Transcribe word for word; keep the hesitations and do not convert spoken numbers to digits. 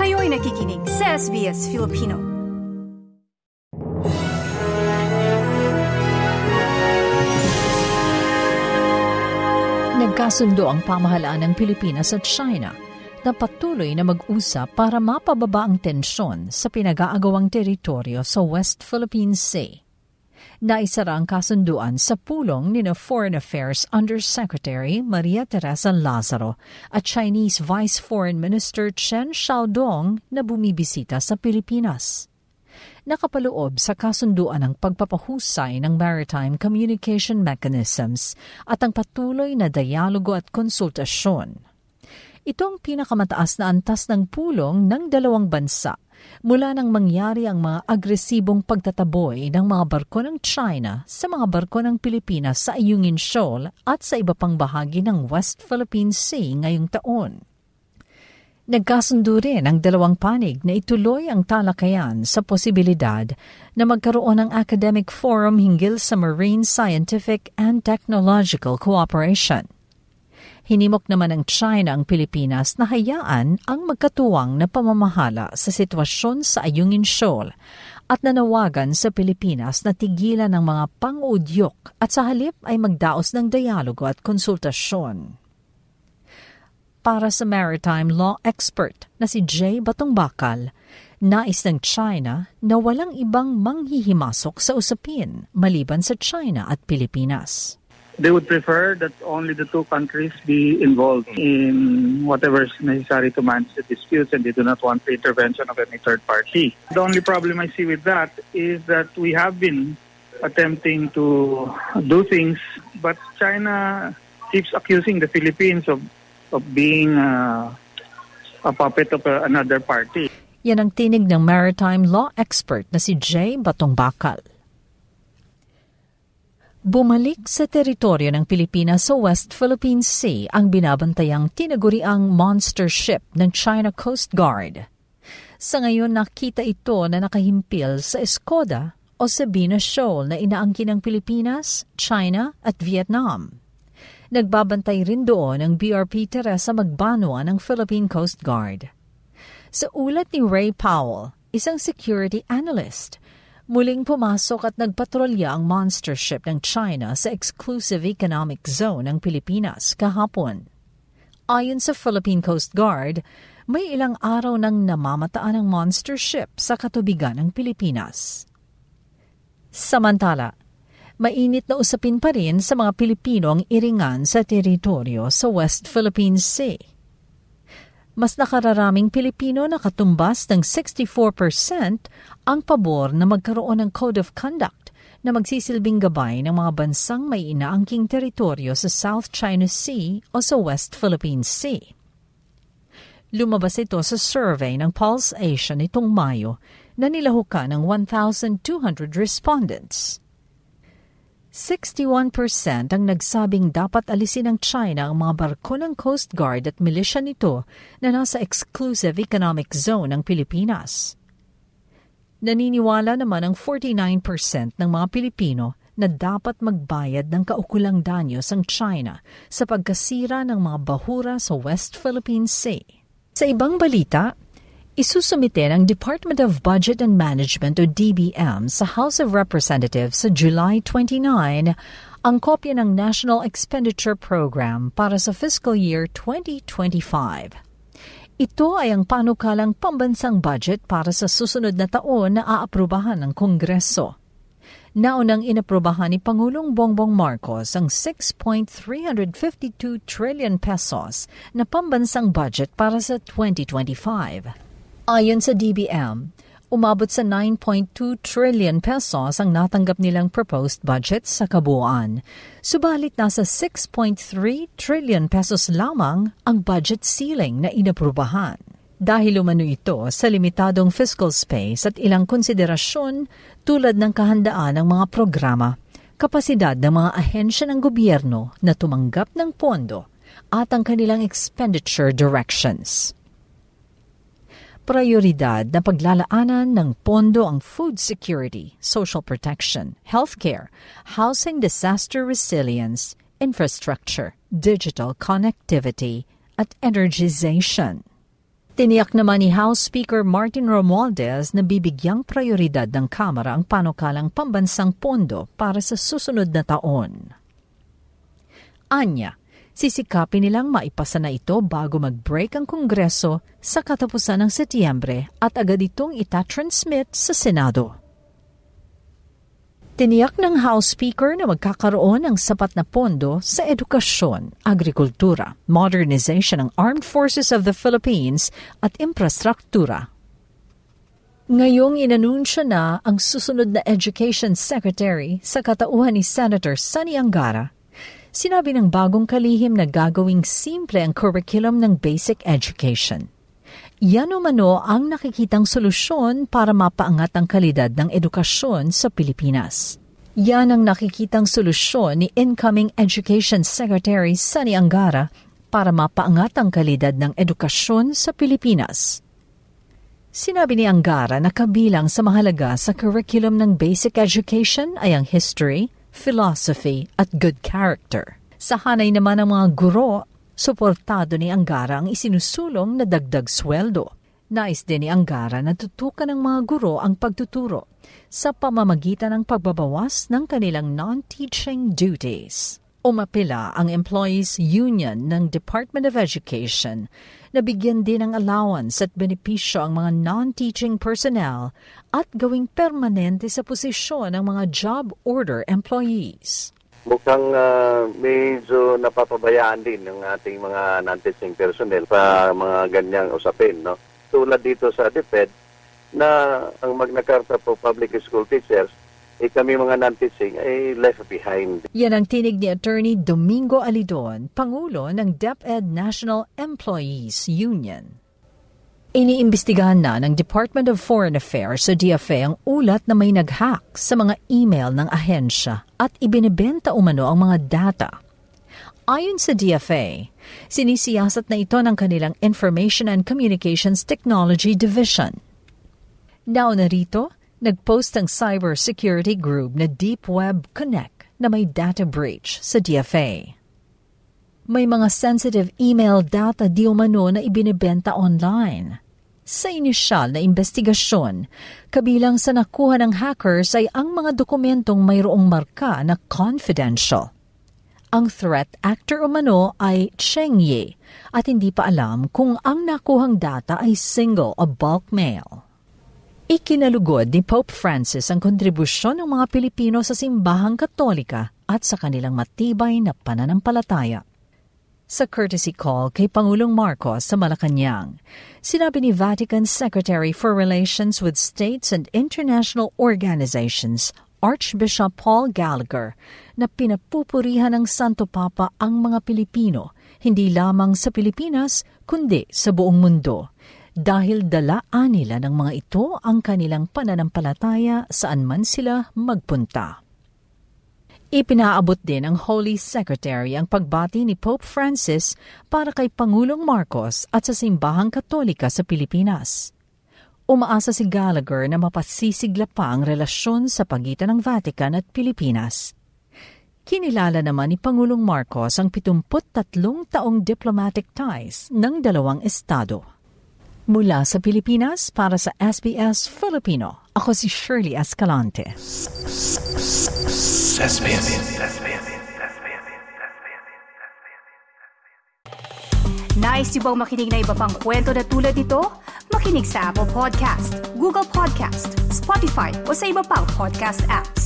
Kayo'y nakikinig sa S B S Filipino. Nagkasundo ang pamahalaan ng Pilipinas at China na patuloy na mag-usap para mapababa ang tensyon sa pinag-aagawang teritoryo sa West Philippine Sea. Naisara ang kasunduan sa pulong ni Foreign Affairs Undersecretary Maria Teresa Lazaro at Chinese Vice Foreign Minister Chen Xiaodong na bumibisita sa Pilipinas. Nakapaloob sa kasunduan ang pagpapahusay ng maritime communication mechanisms at ang patuloy na dialogo at konsultasyon. Ito ang pinakamataas na antas ng pulong ng dalawang bansa mula nang mangyari ang mga agresibong pagtataboy ng mga barko ng China sa mga barko ng Pilipinas sa Ayungin Shoal at sa iba pang bahagi ng West Philippine Sea ngayong taon. Nagkasundo rin ang dalawang panig na ituloy ang talakayan sa posibilidad na magkaroon ng academic forum hinggil sa marine scientific and technological cooperation. Hinimok naman ng China ang Pilipinas na hayaan ang magkatuwang na pamamahala sa sitwasyon sa Ayungin Shoal at nanawagan sa Pilipinas na tigilan ng mga pang-udyok at sa halip ay magdaos ng dialogo at konsultasyon. Para sa maritime law expert na si Jay Batongbakal, nais ng China na walang ibang manghihimasok sa usapin maliban sa China at Pilipinas. They would prefer that only the two countries be involved in whatever is necessary to manage the disputes, and they do not want the intervention of any third party. The only problem I see with that is that we have been attempting to do things, but China keeps accusing the Philippines of, of being uh, a puppet of uh, another party. Yan ang tinig ng maritime law expert na si Jay Batongbakal. Bumalik sa teritoryo ng Pilipinas sa West Philippine Sea ang binabantayang tinaguriang monster ship ng China Coast Guard. Sa ngayon nakita ito na nakahimpil sa Escoda o Sabina Shoal na inaangkin ng Pilipinas, China at Vietnam. Nagbabantay rin doon ang B R P Teresa Magbanua ng Philippine Coast Guard. Sa ulat ni Ray Powell, isang security analyst, muling pumasok at nagpatrolya ang monster ship ng China sa exclusive economic zone ng Pilipinas kahapon. Ayon sa Philippine Coast Guard, may ilang araw nang namamataan ang monster ship sa katubigan ng Pilipinas. Samantala, mainit na usapin pa rin sa mga Pilipino ang iringan sa teritoryo sa West Philippine Sea. Mas nakararaming Pilipino na katumbas ng sixty-four percent ang pabor na magkaroon ng Code of Conduct na magsisilbing gabay ng mga bansang may inaangking teritoryo sa South China Sea o sa West Philippine Sea. Lumabas ito sa survey ng Pulse Asia nitong Mayo na nilahukan ng one thousand two hundred respondents. sixty-one percent ang nagsabing dapat alisin ng China ang mga barko ng Coast Guard at milisya nito na nasa exclusive economic zone ng Pilipinas. Naniniwala naman ang forty-nine percent ng mga Pilipino na dapat magbayad ng kaukulang danyos ang China sa pagkasira ng mga bahura sa West Philippine Sea. Sa ibang balita, isusumite ng Department of Budget and Management o D B M sa House of Representatives sa July twenty-ninth ang kopya ng National Expenditure Program para sa fiscal year twenty twenty-five. Ito ay ang panukalang pambansang budget para sa susunod na taon na aaprubahan ng Kongreso. Naunang inaprubahan ni Pangulong Bongbong Marcos ang six point three five two trillion pesos na pambansang budget para sa twenty twenty-five. Ayon sa D B M, umabot sa nine point two trillion pesos ang natanggap nilang proposed budget sa kabuuan. Subalit nasa six point three trillion pesos lamang ang budget ceiling na inaprubahan. Dahil umano ito sa limitadong fiscal space at ilang konsiderasyon tulad ng kahandaan ng mga programa, kapasidad ng mga ahensya ng gobyerno na tumanggap ng pondo at ang kanilang expenditure directions. Prioridad na paglalaanan ng pondo ang food security, social protection, healthcare, housing disaster resilience, infrastructure, digital connectivity, at energization. Tiniyak naman ni House Speaker Martin Romualdez na bibigyang prioridad ng Kamara ang panukalang pambansang pondo para sa susunod na taon. Anya, sisikapin nilang maipasa na ito bago mag-break ang Kongreso sa katapusan ng Setyembre at agad itong itatransmit sa Senado. Tiniyak ng House Speaker na magkakaroon ng sapat na pondo sa edukasyon, agrikultura, modernization ng Armed Forces of the Philippines at infrastruktura. Ngayong inanunsyo na ang susunod na Education Secretary sa katauhan ni Senator Sonny Angara, sinabi ng bagong kalihim na gagawing simple ang curriculum ng basic education. Yan umano ang nakikitang solusyon para mapaangat ang kalidad ng edukasyon sa Pilipinas. Yan ang nakikitang solusyon ni incoming Education Secretary Sonny Angara para mapaangat ang kalidad ng edukasyon sa Pilipinas. Sinabi ni Angara na kabilang sa mahalaga sa curriculum ng basic education ay ang history, philosophy at good character. Sa hanay naman ng mga guro, suportado ni Angara ang isinusulong na dagdag sweldo. Nais din ni Angara na tutukan ng mga guro ang pagtuturo sa pamamagitan ng pagbabawas ng kanilang non-teaching duties. Umapila ang Employees Union ng Department of Education na bigyan din ng allowance at benepisyo ang mga non-teaching personnel at gawing permanente sa posisyon ng mga job order employees. Mukhang uh, medyo napapabayaan din ng ating mga non-teaching personnel sa mga ganyang usapin, no? Tulad dito sa DepEd na ang Magna Carta for Public School Teachers, eh kami mga non-teaching ay left behind. Yan ang tinig ni Attorney Domingo Alidon, Pangulo ng DepEd National Employees Union. Iniimbestigahan na ng Department of Foreign Affairs sa D F A ang ulat na may nag-hack sa mga email ng ahensya at ibinebenta umano ang mga data. Ayon sa D F A, sinisiyasat na ito ng kanilang Information and Communications Technology Division. Nauna rito, nag-post ang cybersecurity group na Deep Web Connect na may data breach sa D F A. May mga sensitive email data di umano na ibinebenta online. Sa inisyal na investigasyon, kabilang sa nakuha ng hackers ay ang mga dokumentong mayroong marka na confidential. Ang threat actor umano ay Cheng Ye at hindi pa alam kung ang nakuhang data ay single o bulk mail. Ikinalugod ni Pope Francis ang kontribusyon ng mga Pilipino sa simbahang Katolika at sa kanilang matibay na pananampalataya. Sa courtesy call kay Pangulong Marcos sa Malacanang, sinabi ni Vatican Secretary for Relations with States and International Organizations, Archbishop Paul Gallagher, na pinapupurihan ng Santo Papa ang mga Pilipino, hindi lamang sa Pilipinas, kundi sa buong mundo, dahil dalaan nila ng mga ito ang kanilang pananampalataya saan man sila magpunta. Ipinaabot din ng Holy Secretary ang pagbati ni Pope Francis para kay Pangulong Marcos at sa simbahang Katolika sa Pilipinas. Umaasa si Gallagher na mapasisigla pa ang relasyon sa pagitan ng Vatican at Pilipinas. Kinilala naman ni Pangulong Marcos ang pitumpu't tatlong taong diplomatic ties ng dalawang estado. Mula sa Pilipinas para sa S B S Filipino, ako si Shirley Escalante. Nice yung bang makinig na iba pang kwento na tulad ito? Makinig sa Apple Podcast, Google Podcast, Spotify o sa iba pang podcast apps.